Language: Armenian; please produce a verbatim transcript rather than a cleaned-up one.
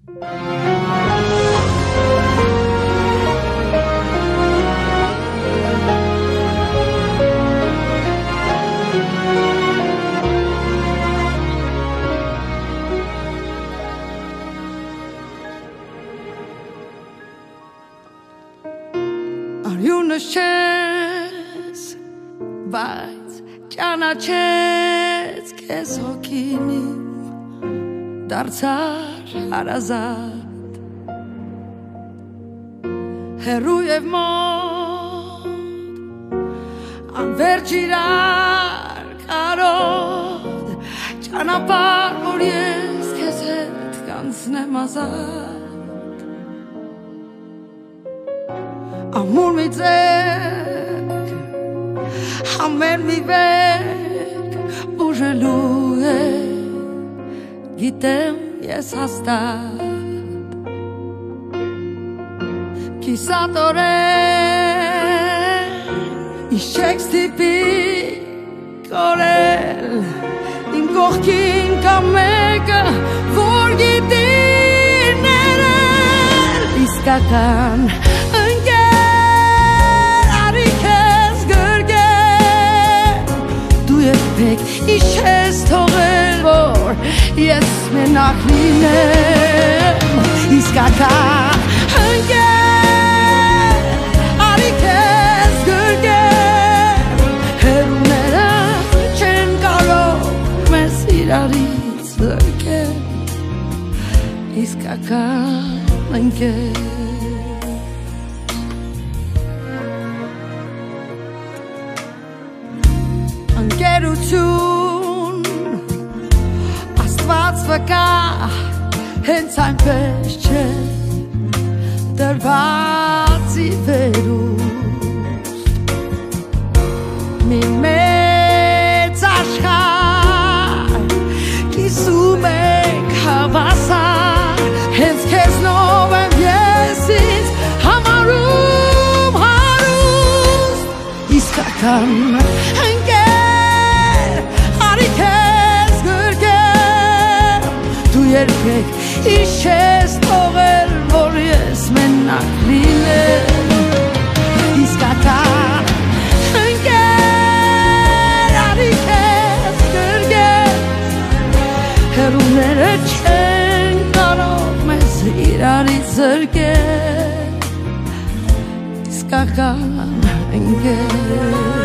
Արյունս բայց ճանաչեց քեզ հոգին իմ դարձար հարազատ հեռու և մոտ անվերջ իրար կարոտ ճանապարհ որ ես քեզ հետ կանցնեմ ազատ Amor mi ձեռք ամեն մի վերք բուժելու է գիտեմ ես հաստատ կիսատորեն իշեք ստիպի կորել իմ կողքին կա մեկը որ գիտի ներել իսկական Իշ ես թողել որ ես մենակ լինեմ իսկական ընկեր արի քեզ գրկեմ հեռուները չեն կարող մեզ իրարից զրկել իսկական ընկեր Ընկերություն Աստված վկա հենց այնպես չէ դրվածի վերուստ մի մեծ աշխարհ կիսում ենք հավասար հենց քեզնով եմ ես ինձ համարում հարուստ իսկական երբեք իշ ես թողել որ ես մենակ լինեմ իսկական ընկեր արի քեզ գրկեմ հեռուները չեն կարող մեզ իրարից զրկել իսկական ընկեր